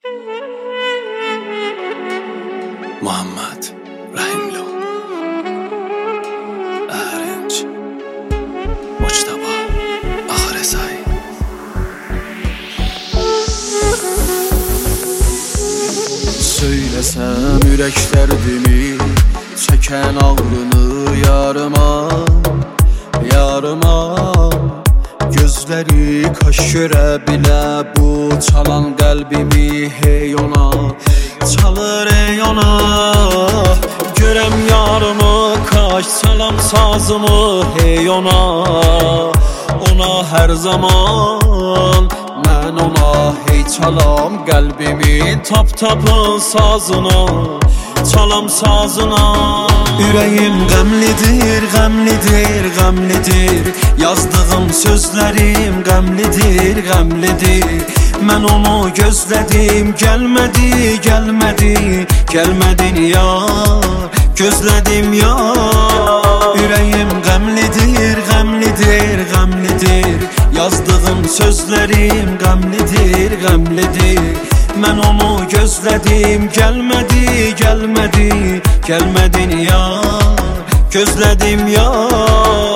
Muhammed Rahimlu Erinç Muçtaba Ahire say. Söylesem ürək dərdimi, çəkən ağrını yarıma, yarıma. Gözləri kaş görə bilə bu çalan qəlbimi, hey ona çalır ey ona. Görəm yarımı, kaş çalam sazımı, hey ona. Ona hər zaman mən ona hey çalam qəlbimin tap-tapın sazına, çalam sazına. Ürəyim qəmlidir, qəmlidir, qəmlidir. Yazdığım sözlərim qəmlidir, qəmlidir. Mən onu gözlədim, gəlmədi, gəlmədi, gəlmədin yar, gözlədim yar. Ürəyim qəmlidir, qəmlidir, qəmlidir. Yazdığım sözlərim qəmlidir, qəmlidir. Mən onu gözlədim, gəlmədi, gəlmədi, gəlmədin yar, gözlədim yar.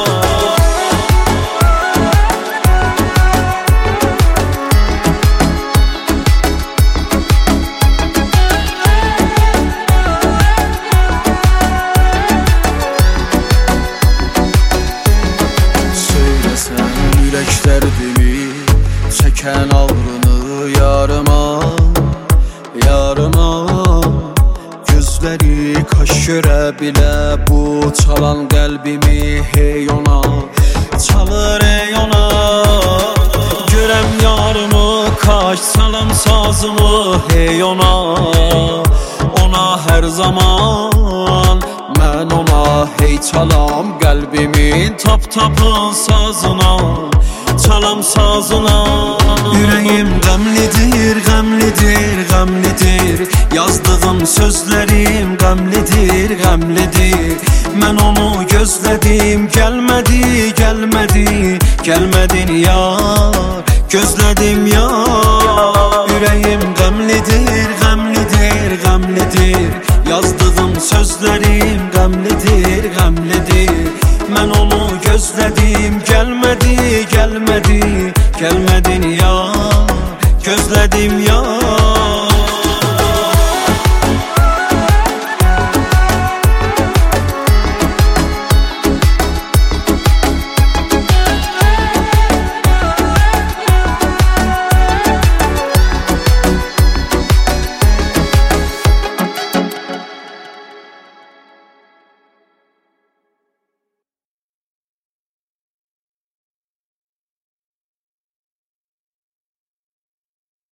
Ürək dərdimi, çəkən ağrını yarıma, yarıma. Gözləri kaş görə bilə bu çalan qəlbimi, hey ona çalır ey ona. Görəm yarımı, kaş çalam sazımı, hey ona. Ona hər zaman mən ona hey çalam qəlbimin tap-tapın sazına, çalam sazına. Ürəyim qəmlidir, qəmlidir, qəmlidir. Yazdığım sözlərim qəmlidir, qəmlidir. Mən onu gözlədim, gəlmədi, gəlmədi, gəlmədin yar, gözlədim yar. Ürəyim qəmlidir, qəmlidir, qəmlidir. Yazdığım sözlərim qəmlidir, qəmlidir. Mən onu gözlədim, gəlmədi, gəlmədi, gəlmədin yar, gözlədim